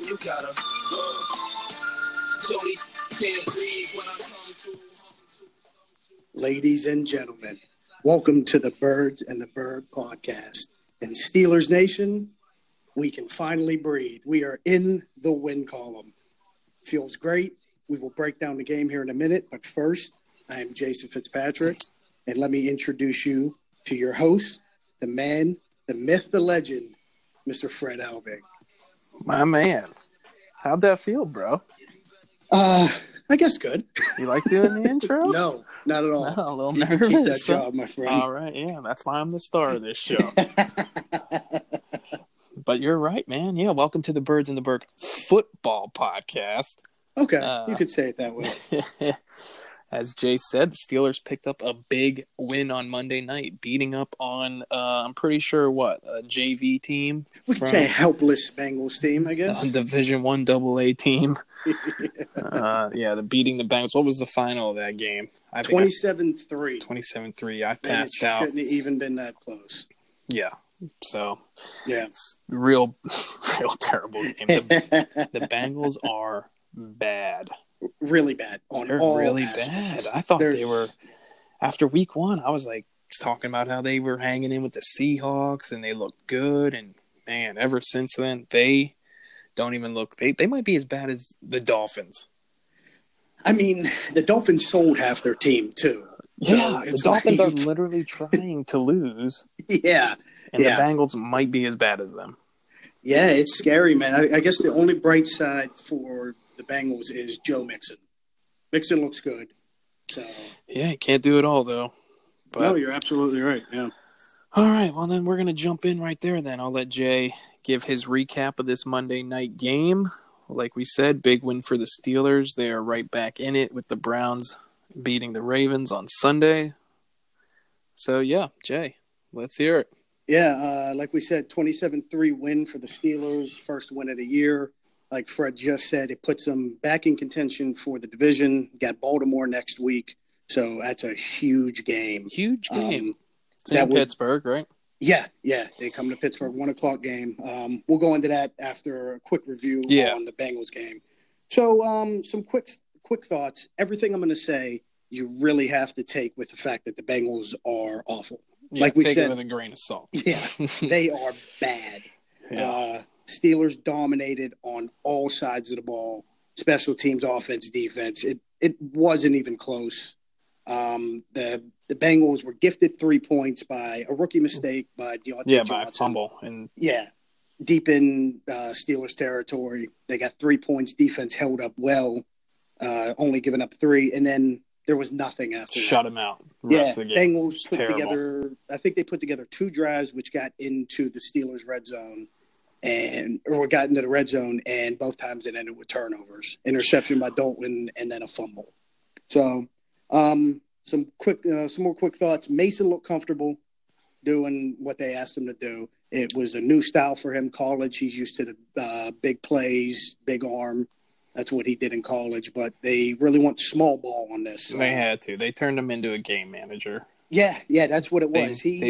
You gotta. Jody can't breathe when I come to. Ladies and gentlemen, welcome to the Birds and the Bird podcast. In Steelers Nation, we can finally breathe. We are in the win column. Feels great. We will break down the game here in a minute, but first, I am Jason Fitzpatrick, and let me introduce you to your host, the man, the myth, the legend, Mr. Fred Helbig. My man. How'd that feel, bro? I guess good. You like doing the intro? No, not at all. No, a little You nervous. can keep that job, my friend. All right, yeah, that's why I'm the star of this show. But you're right, man. Yeah, welcome to the Birds and the Bird football podcast. Okay, you could say it that way. As Jay said, the Steelers picked up a big win on Monday night, beating up on, I'm pretty sure, a JV team? We could say a helpless Bengals team, I guess. A Division I AA team. Beating the Bengals. What was the final of that game? 27-3. 27-3. I passed out. And it shouldn't have even been that close. Yeah. So, yeah, real terrible game. The Bengals are bad. Really bad. They're really bad. I thought they were. After week one, I was like talking about how they were hanging in with the Seahawks and they looked good. And man, ever since then, they don't even look. They might be as bad as the Dolphins. I mean, the Dolphins sold half their team too. Yeah, so the Dolphins are literally trying to lose. Yeah, and the Bengals might be as bad as them. Yeah, it's scary, man. I guess the only bright side for the Bengals is Joe Mixon. Mixon looks good. So yeah, he can't do it all though. But, no, you're absolutely right. Yeah. All right, well then we're gonna jump in right there. Then I'll let Jay give his recap of this Monday night game. Like we said, big win for the Steelers. They are right back in it with the Browns beating the Ravens on Sunday. So yeah, Jay, let's hear it. Yeah, like we said, 27-3 win for the Steelers, first win of the year. Like Fred just said, it puts them back in contention for the division. Got Baltimore next week, so that's a huge game. Huge game. It's in Pittsburgh, right? Yeah. They come to Pittsburgh, 1:00 game. We'll go into that after a quick review on the Bengals game. So some quick thoughts. Everything I'm going to say, you really have to take with the fact that the Bengals are awful. Yeah, like we take said, it with a grain of salt. Yeah, they are bad. Yeah. Steelers dominated on all sides of the ball, special teams, offense, defense. It wasn't even close. The Bengals were gifted 3 points by a rookie mistake by Deontay Johnson. By a fumble. Deep in Steelers territory. They got 3 points. Defense held up well, only giving up 3. And then there was nothing after Shut them out. Bengals put together – I think they put together 2 drives which got into the Steelers' red zone. Got into the red zone, and both times it ended with turnovers, interception by Dalton, and then a fumble. So, some more quick thoughts. Mason looked comfortable doing what they asked him to do. It was a new style for him. College, he's used to the big plays, big arm. That's what he did in college. But they really want small ball on this. They had to. They turned him into a game manager. Yeah, that's what it was. He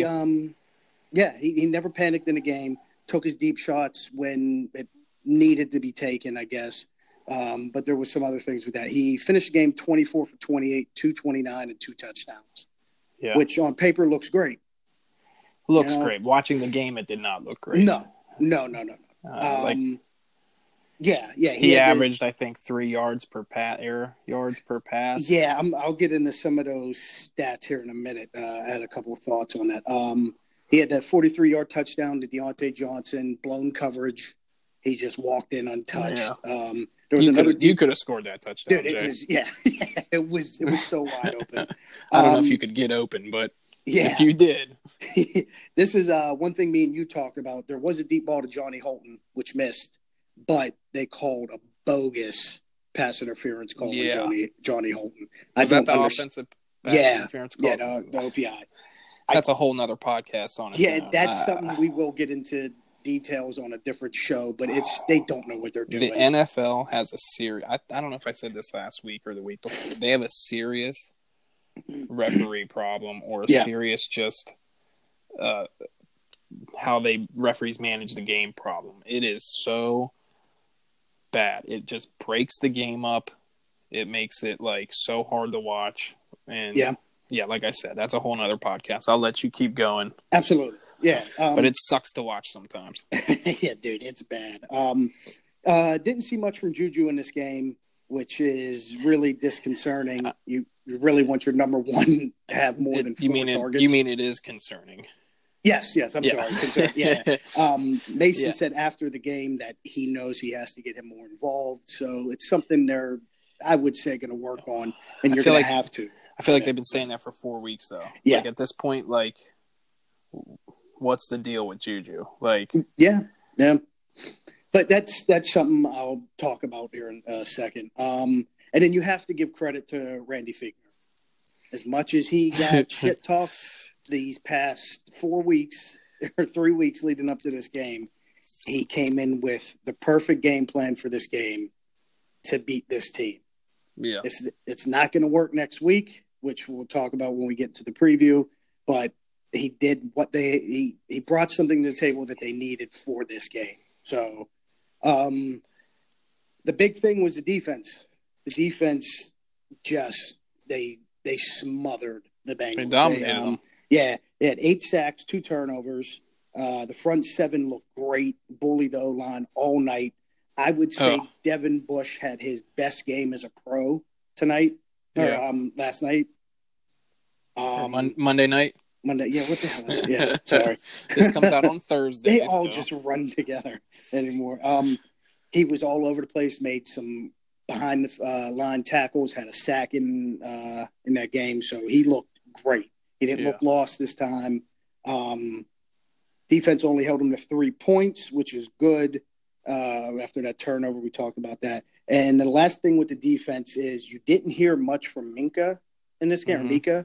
never panicked in the game. Took his deep shots when it needed to be taken, I guess. But there was some other things with that. He finished the game 24 for 28, 229, and 2 touchdowns, which on paper looks great. Looks great. Watching the game, it did not look great. No. He averaged, I think, 3 yards per pass. Yeah, I'll get into some of those stats here in a minute. I had a couple of thoughts on that. He had that 43-yard touchdown to Deontay Johnson, blown coverage. He just walked in untouched. Yeah. You could have scored that touchdown, dude. It was so wide open. I don't know if you could get open, but if you did. This is one thing me and you talked about. There was a deep ball to Johnny Holton, which missed, but they called a bogus pass interference call on Johnny Holton. Was that the offensive pass interference call? Yeah, the OPI. That's a whole nother podcast on it. Yeah, that's something we will get into details on a different show, but they don't know what they're doing. The NFL has a serious – I don't know if I said this last week or the week before. They have a serious referee problem or a serious just how they referees manage the game problem. It is so bad. It just breaks the game up. It makes it like so hard to watch. And yeah, like I said, that's a whole nother podcast. I'll let you keep going. Absolutely. Yeah. But it sucks to watch sometimes. Yeah, dude, it's bad. Didn't see much from Juju in this game, which is really disconcerting. You really want your number one to have more than 4 targets. You mean it is concerning? Yes, I'm sorry. Yeah. Mason said after the game that he knows he has to get him more involved. So it's something they're, I would say, going to work on, and you're going to have to. I feel like they've been saying that for 4 weeks, though. Yeah. Like, at this point, like, what's the deal with Juju? Like, yeah. But that's something I'll talk about here in a second. And then you have to give credit to Randy Fiegner. As much as he got shit talked these past 4 weeks or 3 weeks leading up to this game, he came in with the perfect game plan for this game to beat this team. Yeah, it's not going to work next week, which we'll talk about when we get to the preview. But he did what he brought something to the table that they needed for this game. So the big thing was the defense. The defense just they smothered the Bengals. They dominated them. Yeah, they had 8 sacks, 2 turnovers. The front seven looked great, bullied the O-line all night. I would say Devin Bush had his best game as a pro tonight, last night. Monday night? Monday, yeah, what the hell is it? Yeah, sorry. This comes out on Thursday. They all just run together anymore. He was all over the place, made some behind the line tackles, had a sack in that game, so he looked great. He didn't look lost this time. Defense only held him to 3 points, which is good. After that turnover, we talked about that. And the last thing with the defense is you didn't hear much from Minka in this game, Mika,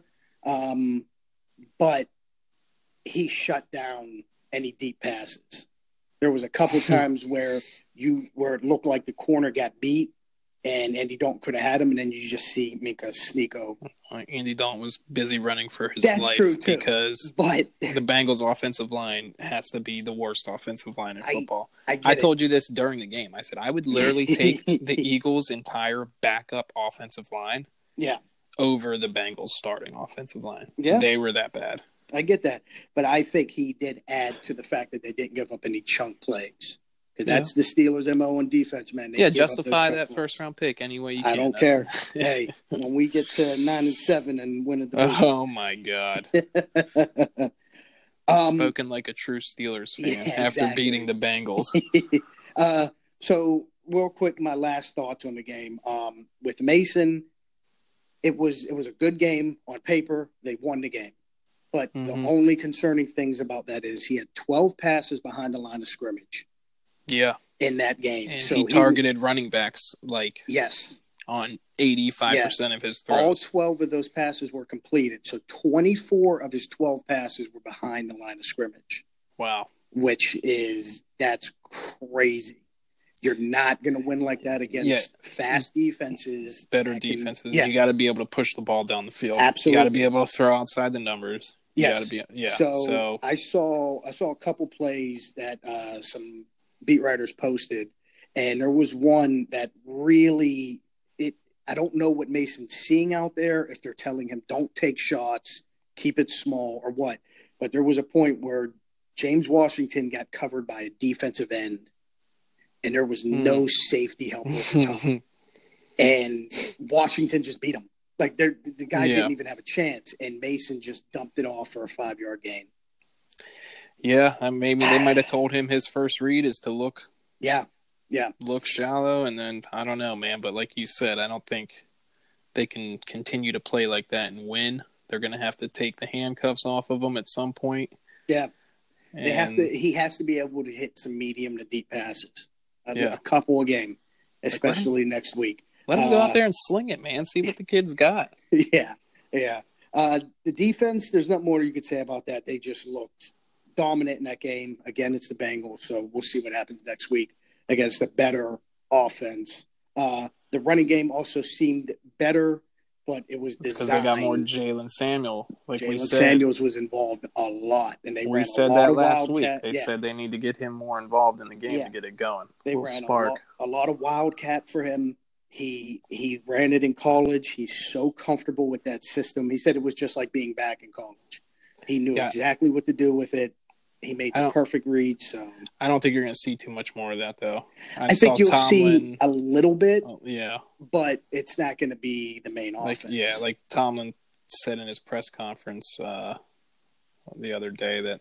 but he shut down any deep passes. There was a couple times where it looked like the corner got beat, and Andy Dalton could have had him, and then you just see Minka sneak over. Andy Dalton was busy running for his life true too, because the Bengals' offensive line has to be the worst offensive line in football. I told you this during the game. I said I would literally take the Eagles' entire backup offensive line over the Bengals' starting offensive line. Yeah. They were that bad. I get that. But I think he did add to the fact that they didn't give up any chunk plays. Because that's the Steelers' MO on defense, man. Justify that first-round pick any way you can. I don't care. Hey, when we get to 9-7 and win a division. Oh, my God. Spoken like a true Steelers fan after beating the Bengals. So, real quick, my last thoughts on the game. With Mason, it was a good game on paper. They won the game. But the only concerning things about that is he had 12 passes behind the line of scrimmage. Yeah. In that game. And so he targeted running backs on 85% of his throws. All 12 of those passes were completed. So 24 of his 12 passes were behind the line of scrimmage. Wow. That's crazy. You're not going to win like that against fast defenses. Better defenses. You got to be able to push the ball down the field. Absolutely. You got to be able to throw outside the numbers. Yes. So I saw a couple plays that some beat writers posted, and there was one that really I don't know what Mason's seeing out there, if they're telling him don't take shots, keep it small, or what. But there was a point where James Washington got covered by a defensive end, and there was no safety help over top. And Washington just beat him. Like the guy didn't even have a chance, and Mason just dumped it off for a 5-yard gain. Yeah, maybe they might have told him his first read is to look shallow, and then I don't know, man. But like you said, I don't think they can continue to play like that and win. They're going to have to take the handcuffs off of him at some point. Yeah, they have to. He has to be able to hit some medium to deep passes. A couple a game, especially next week. Let him go out there and sling it, man. See what the kid's got. Yeah. The defense, there's not more you could say about that. They just looked dominant in that game. Again, it's the Bengals, so we'll see what happens next week against a better offense. The running game also seemed better, but it was designed. Because they got more Jalen Samuel. Jalen Samuels was involved a lot, and they ran said a lot that of last wildcat. week. They said they need to get him more involved in the game to get it going. They ran spark. a lot of wildcat for him. He ran it in college. He's so comfortable with that system. He said it was just like being back in college. He knew exactly what to do with it. He made the perfect read. So I don't think you're going to see too much more of that, though. I think you'll see a little bit. Yeah, but it's not going to be the main offense. Yeah, like Tomlin said in his press conference the other day that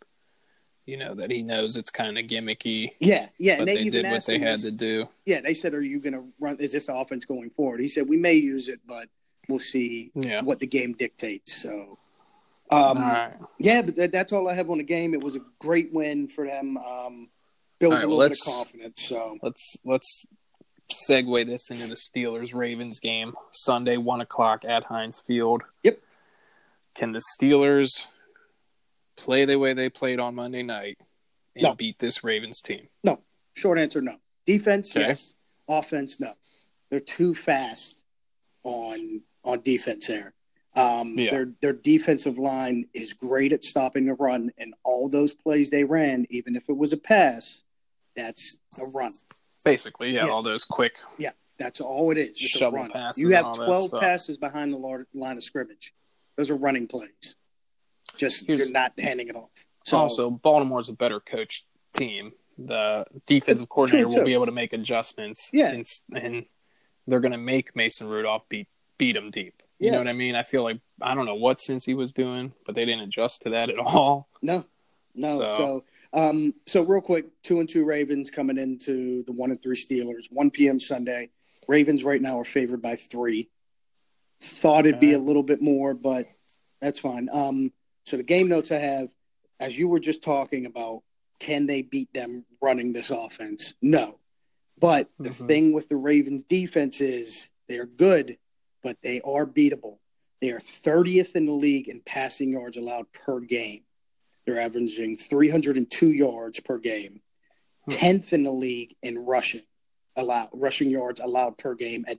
that he knows it's kind of gimmicky. Yeah, but and they did what they had to do. Yeah, they said, "Are you going to run? Is this the offense going forward?" He said, "We may use it, but we'll see what the game dictates." So, all right. Yeah, but that's all I have on the game. It was a great win for them. Builds a little bit of confidence. So let's segue this into the Steelers-Ravens game Sunday, 1:00 at Heinz Field. Yep. Can the Steelers play the way they played on Monday night and beat this Ravens team? No. Short answer, no. Defense, yes. Offense, no. They're too fast on defense there. Their defensive line is great at stopping the run, and all those plays they ran, even if it was a pass, that's a run. Basically, all those quick. Yeah, that's all it is. Just shovel a run. passes. You have 12 passes behind the line of scrimmage. Those are running plays. You're not handing it off. So, also, Baltimore's a better coached team. The defensive coordinator will be able to make adjustments. Yeah. And they're going to make Mason Rudolph beat him deep. You know what I mean? I feel like, I don't know what Cincy was doing, but they didn't adjust to that at all. No. So real quick, 2-2 Ravens coming into the 1-3 Steelers, 1 p.m. Sunday. Ravens right now are favored by 3. Thought it'd be a little bit more, but that's fine. So the game notes I have, as you were just talking about, can they beat them running this offense? No. But the thing with the Ravens defense is they're good, but they are beatable. They are 30th in the league in passing yards allowed per game. They're averaging 302 yards per game. 10th in the league in rushing yards allowed per game at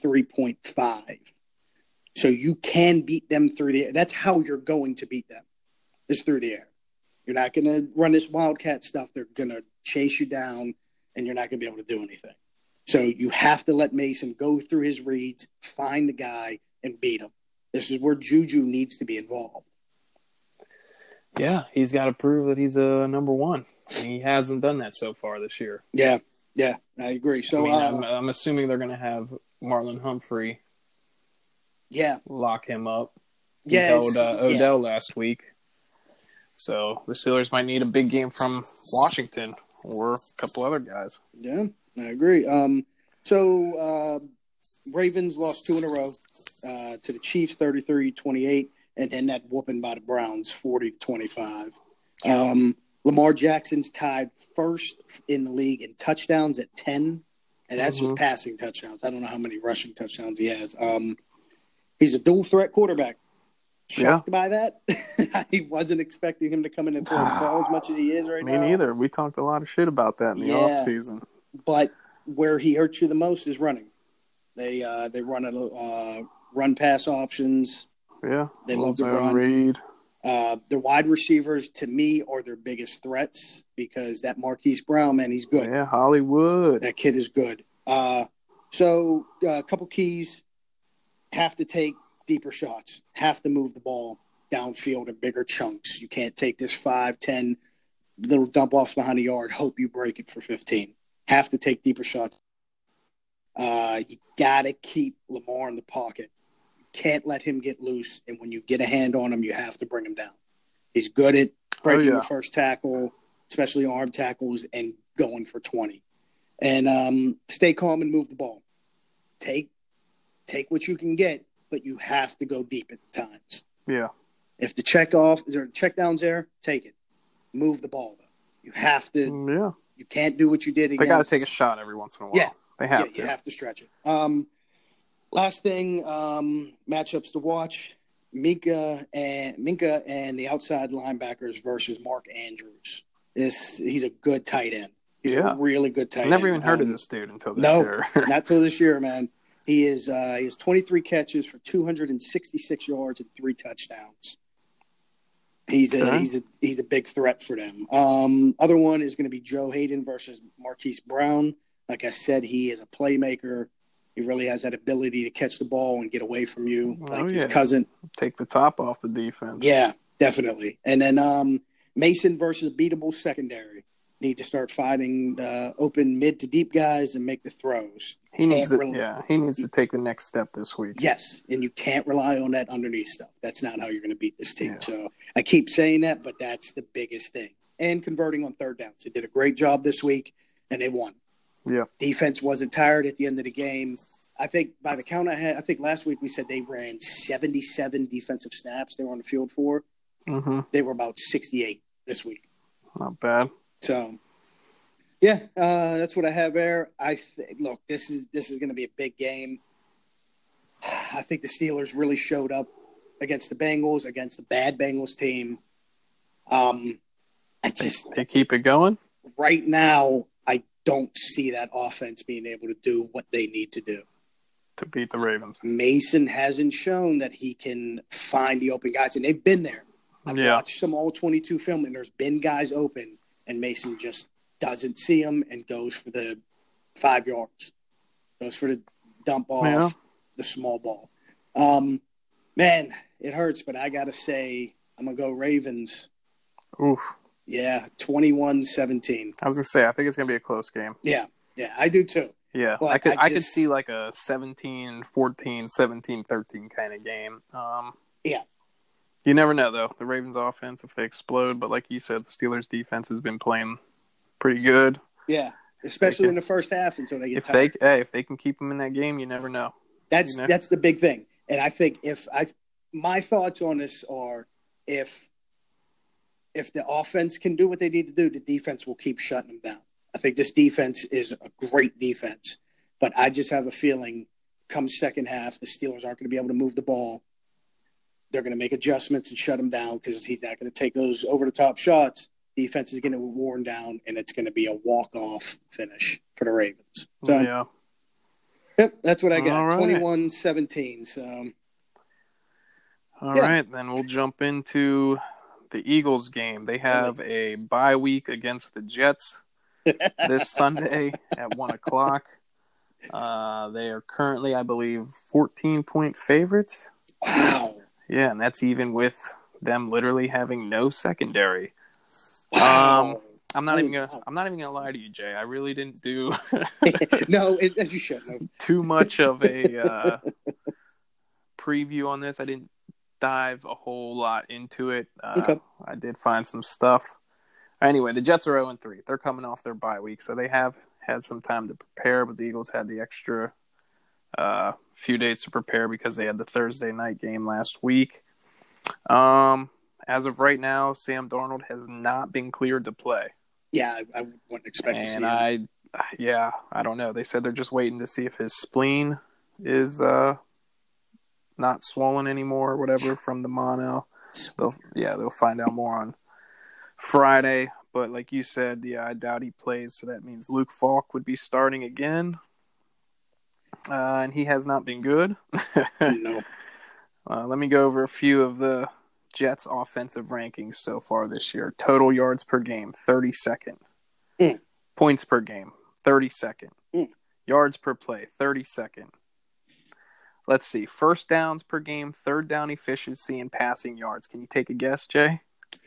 93.5. So you can beat them through the air. That's how you're going to beat them, is through the air. You're not going to run this wildcat stuff. They're going to chase you down, and you're not going to be able to do anything. So you have to let Mason go through his reads, find the guy, and beat him. This is where Juju needs to be involved. Yeah, he's got to prove that he's a number one. He hasn't done that so far this year. Yeah, I agree. So I'm assuming they're going to have Marlon Humphrey lock him up. He held Odell last week. So the Steelers might need a big game from Washington or a couple other guys. Yeah, I agree. Ravens lost 2 in a row to the Chiefs, 33-28, and then that whooping by the Browns, 40-25. Lamar Jackson's tied first in the league in touchdowns at 10, and that's just passing touchdowns. I don't know how many rushing touchdowns he has. He's a dual-threat quarterback. Shocked by that. I wasn't expecting him to come in and throw the ball as much as he is right now. Me neither. We talked a lot of shit about that in the offseason. But where he hurts you the most is running. They run run-pass options. Yeah. They love to run. Read. Their wide receivers, to me, are their biggest threats because that Marquise Brown, man, he's good. Yeah, Hollywood. That kid is good. So a couple keys. Have to take deeper shots, have to move the ball downfield in bigger chunks. You can't take this 5-10 little dump offs behind the yard, hope you break it for 15. Have to take deeper shots. You got to keep Lamar in the pocket. You can't let him get loose, and when you get a hand on him, you have to bring him down. He's good at breaking the first tackle, especially arm tackles, and going for 20. And stay calm and move the ball. Take what you can get, but you have to go deep at times. Yeah. If the check down's there, take it. Move the ball, though. You have to. Yeah. You can't do what you did against. They got to take a shot every once in a while. Yeah. They have to. You have to stretch it. Last thing, matchups to watch. Minka and the outside linebackers versus Mark Andrews. He's a good tight end. He's a really good tight end. I never even heard of this dude until this year. Not till this year, man. He has 23 catches for 266 yards and 3 touchdowns. He's a big threat for them. Other one is going to be Joe Hayden versus Marquise Brown. Like I said, he is a playmaker. He really has that ability to catch the ball and get away from you, like his cousin. Take the top off the defense. Yeah, definitely. And then Mason versus beatable secondary. Need to start fighting the open mid to deep guys and make the throws. He needs to take the next step this week. Yes, and you can't rely on that underneath stuff. That's not how you're going to beat this team. Yeah. So I keep saying that, but that's the biggest thing. And converting on third downs. They did a great job this week, and they won. Yeah. Defense wasn't tired at the end of the game. I think by the count I had, I think last week we said they ran 77 defensive snaps they were on the field for. Mm-hmm. They were about 68 this week. Not bad. So, yeah, that's what I have there. Look, this is going to be a big game. I think the Steelers really showed up against the Bengals, against the bad Bengals team. They keep it going? Right now, I don't see that offense being able to do what they need to do. To beat the Ravens. Mason hasn't shown that he can find the open guys, and they've been there. I've watched some all-22 film, and there's been guys open, and Mason just doesn't see them and goes for the 5 yards. Goes for the dump off, the small ball. Man, it hurts, but I got to say I'm going to go Ravens. Oof. Yeah, 21-17. I was going to say, I think it's going to be a close game. Yeah, I do too. Yeah, but I could see like a 17-14, 17-13 kind of game. Yeah. You never know, though. The Ravens' offense, if they explode. But like you said, the Steelers' defense has been playing pretty good. Yeah, especially in the first half until they get tired. If they can keep them in that game, you never know. That's the big thing. And I think my thoughts on this are if the offense can do what they need to do, the defense will keep shutting them down. I think this defense is a great defense. But I just have a feeling come second half, the Steelers aren't going to be able to move the ball. They're going to make adjustments and shut him down because he's not going to take those over-the-top shots. Defense is going to be worn down, and it's going to be a walk-off finish for the Ravens. So, Yep, that's what I got, 21-17. So, All right, then we'll jump into the Eagles game. They have a bye week against the Jets this Sunday at 1 o'clock. They are currently, I believe, 14-point favorites. Wow. Yeah, and that's even with them literally having no secondary. Wow. I'm not even gonna lie to you, Jay. I really didn't do no, as you should know. Too much of a preview on this. I didn't dive a whole lot into it. Okay. I did find some stuff. Anyway, the Jets are 0-3. They're coming off their bye week, so they have had some time to prepare. But the Eagles had the extra few days to prepare because they had the Thursday night game last week. As of right now, Sam Darnold has not been cleared to play. Yeah, I wouldn't expect to see him. And I don't know. They said they're just waiting to see if his spleen is not swollen anymore or whatever from the mono. They'll find out more on Friday. But like you said, I doubt he plays, so that means Luke Falk would be starting again. And he has not been good. No. Let me go over a few of the Jets' offensive rankings so far this year. Total yards per game, 32nd. Points per game, 32nd. Yards per play, 32nd. Let's see. First downs per game, third down efficiency, and passing yards. Can you take a guess, Jay?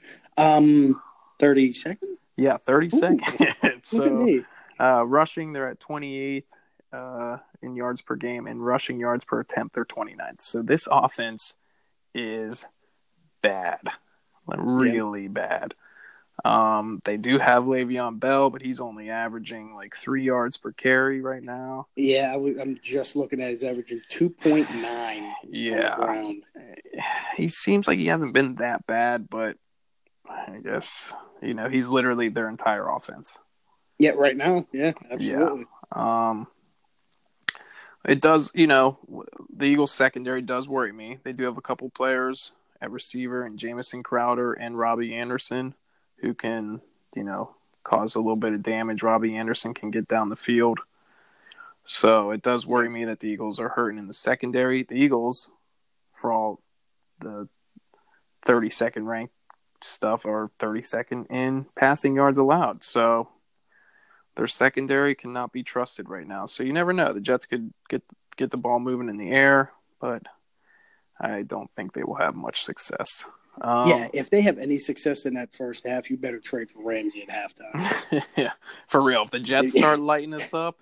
32nd? Yeah, 32nd. So, rushing, they're at 28th in yards per game, and rushing yards per attempt, they're 29th. So this offense is bad, really bad. They do have Le'Veon Bell, but he's only averaging like 3 yards per carry right now. Yeah, I'm just looking at his averaging 2.9. Yeah, on the ground. He seems like he hasn't been that bad, but I guess he's literally their entire offense. Yeah, right now, yeah, absolutely. Yeah. It does, the Eagles secondary does worry me. They do have a couple players at receiver and Jamison Crowder and Robbie Anderson who can, cause a little bit of damage. Robbie Anderson can get down the field. So it does worry me that the Eagles are hurting in the secondary. The Eagles, for all the 32nd ranked stuff, are 32nd in passing yards allowed. So Their secondary cannot be trusted right now. So you never know. The Jets could get the ball moving in the air, but I don't think they will have much success. If they have any success in that first half, you better trade for Ramsey at halftime. Yeah, for real. If the Jets start lighting us up,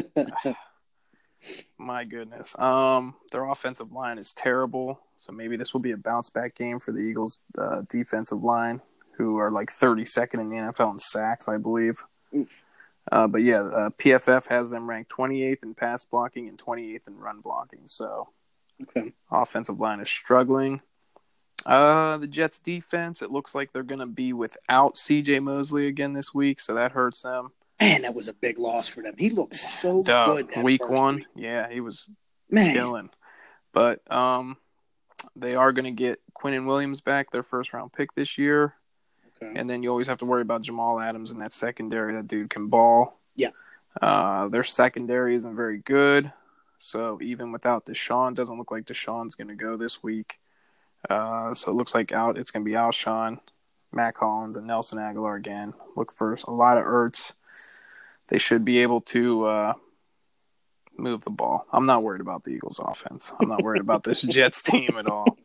my goodness. Their offensive line is terrible, so maybe this will be a bounce back game for the Eagles' defensive line, who are like 32nd in the NFL in sacks, I believe. But yeah, PFF has them ranked 28th in pass blocking and 28th in run blocking. So, offensive line is struggling. The Jets defense, it looks like they're going to be without C.J. Mosley again this week, so that hurts them. Man, that was a big loss for them. He looked so good that week first one. week. Yeah, he was killing. But they are going to get Quinnen Williams back, their first-round pick this year. Okay. And then you always have to worry about Jamal Adams in that secondary. That dude can ball. Yeah. Their secondary isn't very good. So even without Deshaun, doesn't look like Deshaun's going to go this week. So it looks like it's going to be Alshon, Matt Collins, and Nelson Aguilar again. Look for a lot of Ertz. They should be able to move the ball. I'm not worried about the Eagles' offense. I'm not worried about this Jets team at all.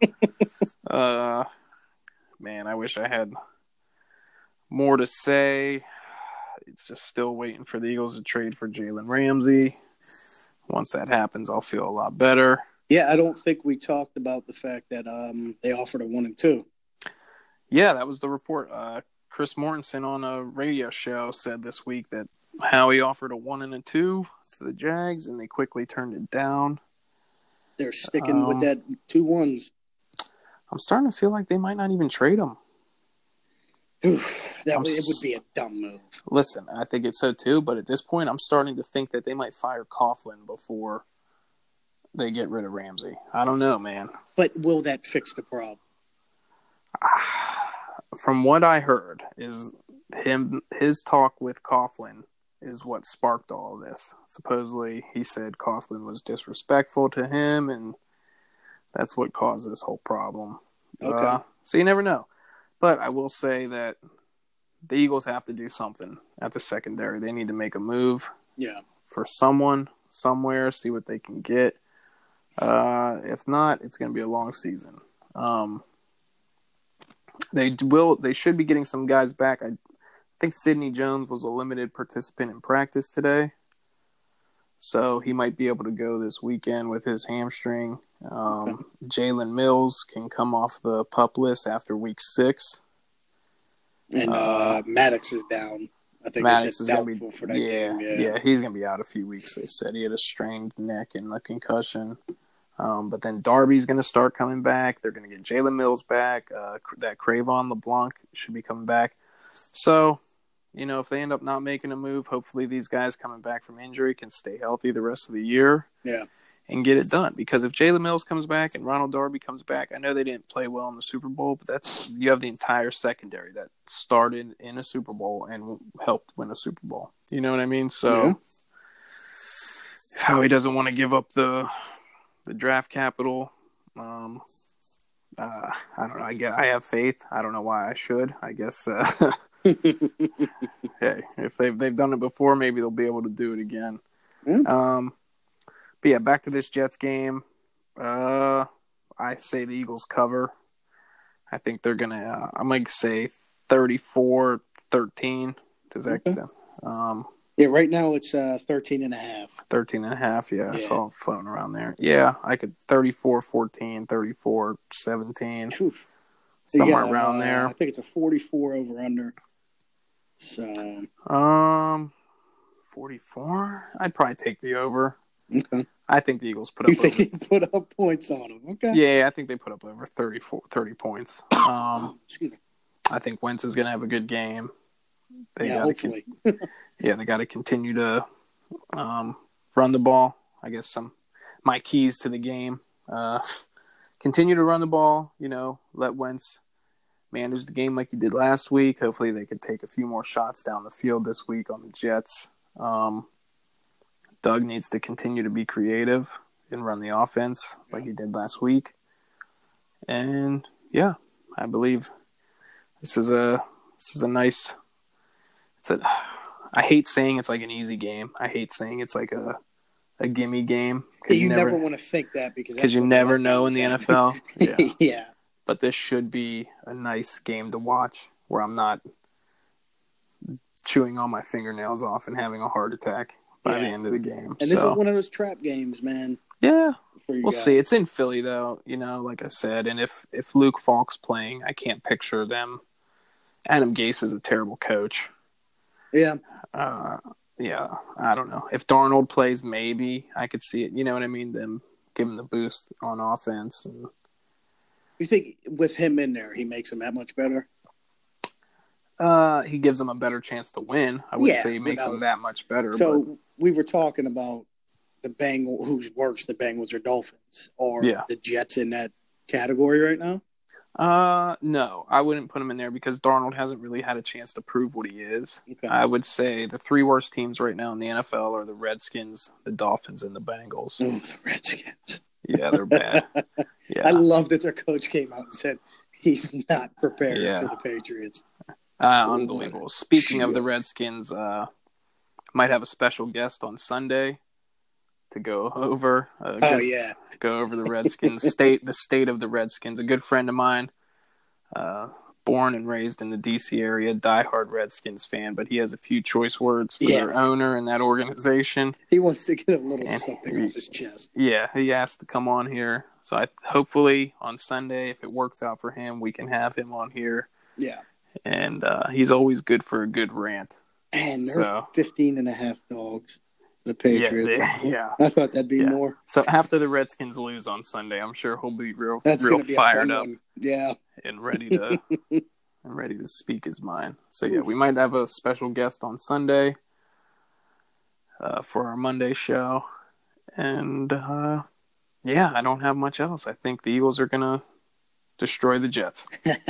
Man, I wish I had more to say. It's just still waiting for the Eagles to trade for Jalen Ramsey. Once that happens, I'll feel a lot better. Yeah, I don't think we talked about the fact that they offered a 1 and 2. Yeah, that was the report. Chris Mortensen on a radio show said this week that Howie offered a 1 and a 2 to the Jags, and they quickly turned it down. They're sticking with that 2 1s. I'm starting to feel like they might not even trade him. Oof, it would be a dumb move. Listen, I think it's so too, but at this point, I'm starting to think that they might fire Coughlin before they get rid of Ramsey. I don't know, man. But will that fix the problem? From what I heard, is his talk with Coughlin is what sparked all of this. Supposedly, he said Coughlin was disrespectful to him, and that's what caused this whole problem. Okay. So you never know. But I will say that the Eagles have to do something at the secondary. They need to make a move for someone, somewhere, see what they can get. If not, it's going to be a long season. They should be getting some guys back. I think Sidney Jones was a limited participant in practice today. So he might be able to go this weekend with his hamstring. Jalen Mills can come off the PUP list after week 6. And Maddox is down. I think Maddox is going to be for that game. Yeah, he's going to be out a few weeks, they said. He had a strained neck and a concussion. But then Darby's going to start coming back. They're going to get Jalen Mills back. That Cravon LeBlanc should be coming back. So, if they end up not making a move, hopefully these guys coming back from injury can stay healthy the rest of the year. Yeah. And get it done. Because if Jalen Mills comes back and Ronald Darby comes back, I know they didn't play well in the Super Bowl, but you have the entire secondary that started in a Super Bowl and helped win a Super Bowl. You know what I mean? So, if Howie doesn't want to give up the draft capital, I don't know. I have faith. I don't know why I should. I guess. Hey, if they've done it before, maybe they'll be able to do it again. But yeah, back to this Jets game. I say the Eagles cover. I think they're gonna. I might say 34-13. Does that? Yeah, right now it's 13.5. 13.5, yeah. I saw it floating around there. Yeah, I could 34-14, 34-17, somewhere around there. I think it's a 44 over under. So 44? I'd probably take the over. Okay. I think the Eagles put up. You think they put up points on them? Okay. Yeah, I think they put up over 30 points. Excuse me. I think Wentz is going to have a good game. Hopefully. They got to continue to run the ball. I guess my keys to the game. Continue to run the ball. Let Wentz manage the game like he did last week. Hopefully, they could take a few more shots down the field this week on the Jets. Doug needs to continue to be creative and run the offense like he did last week. And yeah, I believe this is a nice. I hate saying it's like an easy game. I hate saying it's like a gimme game. You never want to think that because you never know in the NFL. Yeah. Yeah. But this should be a nice game to watch where I'm not chewing all my fingernails off and having a heart attack by the end of the game. And this is one of those trap games, man. Yeah. We'll see. It's in Philly, though, like I said. And if Luke Falk's playing, I can't picture them. Adam Gase is a terrible coach. Yeah. Yeah, I don't know. If Darnold plays, maybe I could see it. You know what I mean? Them giving the boost on offense. And you think with him in there, he makes them that much better? He gives them a better chance to win. I wouldn't say he makes them that much better. So we were talking about the Bengals, who's worse, the Bengals or Dolphins, or the Jets in that category right now? No, I wouldn't put him in there because Darnold hasn't really had a chance to prove what he is. Okay. I would say the three worst teams right now in the NFL are the Redskins, the Dolphins, and the Bengals. Oh, the Redskins. Yeah, they're bad. Yeah. I love that their coach came out and said he's not prepared for the Patriots. Unbelievable. Speaking of the Redskins, might have a special guest on Sunday to go over. Go over the Redskins the state of the Redskins. A good friend of mine, born and raised in the D.C. area, diehard Redskins fan, but he has a few choice words for their owner and that organization. He wants to get a little something off his chest. Yeah, he asked to come on here. So hopefully on Sunday, if it works out for him, we can have him on here. Yeah. And he's always good for a good rant. And they're 15.5 dogs. The Patriots. Yeah. I thought that'd be more. So after the Redskins lose on Sunday, I'm sure he'll be real be fired up. One. Yeah. And ready to speak his mind. So we might have a special guest on Sunday for our Monday show. And I don't have much else. I think the Eagles are gonna destroy the Jets.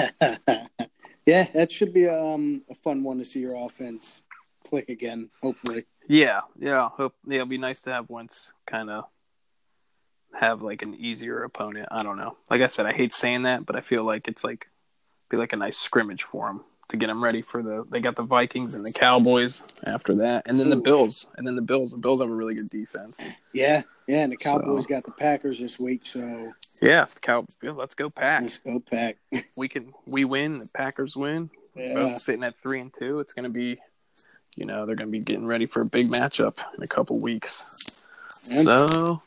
Yeah, that should be a fun one to see your offense click again, hopefully. Yeah. It'll be nice to have Wentz kind of have like an easier opponent. I don't know. Like I said, I hate saying that, but I feel like it's like be like a nice scrimmage for him to get them ready for they got the Vikings and the Cowboys after that, and then the Bills. The Bills have a really good defense. Yeah, and the Cowboys got the Packers this week, so let's go Pack. Let's go Pack. We win, the Packers win. Yeah. Both sitting at 3-2. It's gonna be, they're gonna be getting ready for a big matchup in a couple weeks. Yeah. So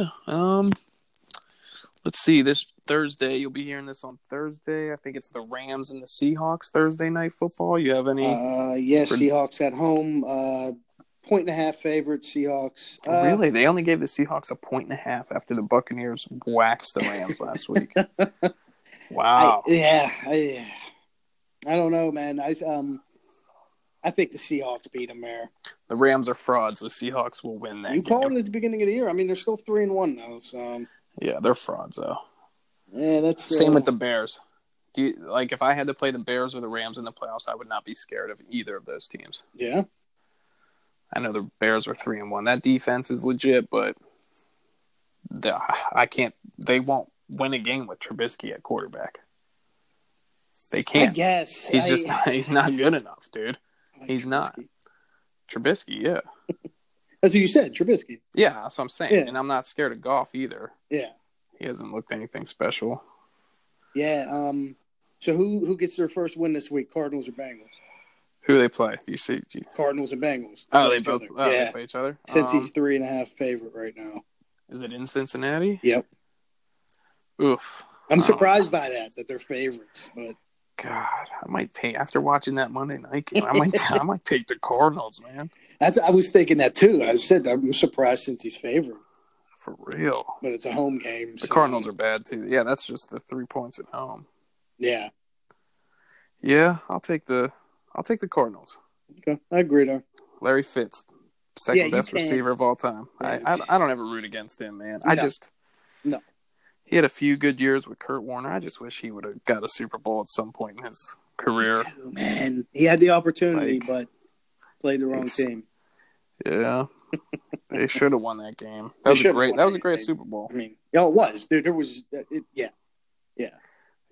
let's see. This Thursday, you'll be hearing this on Thursday. I think it's the Rams and the Seahawks Thursday night football. You have any? Seahawks at home. 1.5 favorite Seahawks. Really? They only gave the Seahawks a 1.5 after the Buccaneers waxed the Rams last week. Wow. I don't know, man. I think the Seahawks beat them there. The Rams are frauds. The Seahawks will win that. You called it at the beginning of the year. I mean, they're still 3-1 though. So yeah, they're frauds though. Yeah, that's same with the Bears. Do you if I had to play the Bears or the Rams in the playoffs, I would not be scared of either of those teams. Yeah. I know the Bears are 3-1. That defense is legit, but I can't. They won't win a game with Trubisky at quarterback. They can't. I guess he's not good enough, dude. He's Trubisky. not. Trubisky, yeah. That's what you said, Trubisky. Yeah, that's what I'm saying. Yeah. And I'm not scared of Goff either. Yeah. He hasn't looked anything special. Yeah. So who gets their first win this week? Cardinals or Bengals? Who do they play? You see? Cardinals and Bengals. Oh, they both they play each other? Since he's 3.5 favorite right now. Is it in Cincinnati? Yep. Oof. I'm surprised by that they're favorites, but God, I might take after watching that Monday night game. I might take the Cardinals, man. I was thinking that too. I said I'm surprised since he's favored. For real. But it's a home game. The Cardinals are bad too. Yeah, that's just the 3 points at home. Yeah. Yeah, I'll take the Cardinals. Okay, I agree there. Larry Fitz, second best receiver of all time. I don't ever root against him, man. No. He had a few good years with Kurt Warner. I just wish he would have got a Super Bowl at some point in his career. Man, he had the opportunity, but played the wrong team. Yeah, they should have won that game. That was a great Super Bowl. I mean, it was. Dude, there was.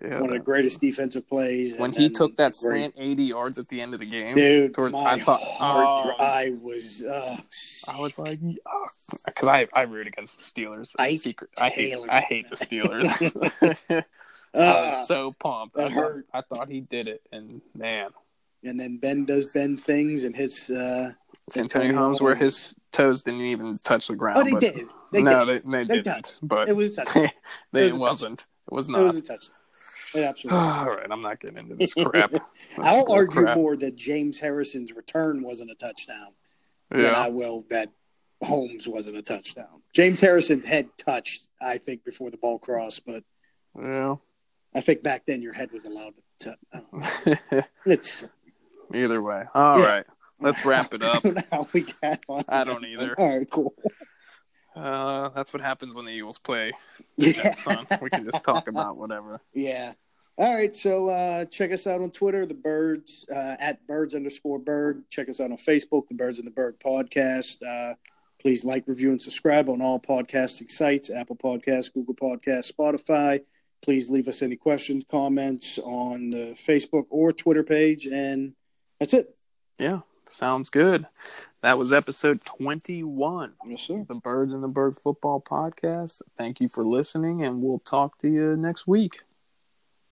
Yeah, one of the greatest defensive plays. When and he then took that great- slant 80 yards at the end of the game, dude, I thought, I was I was like, because I root against the Steelers. I hate the Steelers. I was so pumped. I thought he did it, and man. And then Ben does Ben things and hits Santonio Holmes where his toes didn't even touch the ground. Oh, they did. They didn't. touched. But it was a touchdown. It wasn't. It was not. It was a touchdown. It absolutely was. All right, I'm not getting into this crap. I'll argue more that James Harrison's return wasn't a touchdown than I will that Holmes wasn't a touchdown. James Harrison had touched, I think, before the ball crossed, but I think back then your head was allowed to touch. It's either way. All right, let's wrap it up. I don't either. All right, cool. That's what happens when the Eagles play. Yeah. Son. We can just talk about whatever. Yeah. All right. So check us out on Twitter, the Birds, at Birds_Bird. Check us out on Facebook, the Birds and the Bird podcast. Please like, review, and subscribe on all podcasting sites, Apple Podcasts, Google Podcasts, Spotify. Please leave us any questions, comments on the Facebook or Twitter page. And that's it. Yeah. Sounds good. That was episode 21. Yes, sir. The Birds and the Bird Football Podcast. Thank you for listening, and we'll talk to you next week.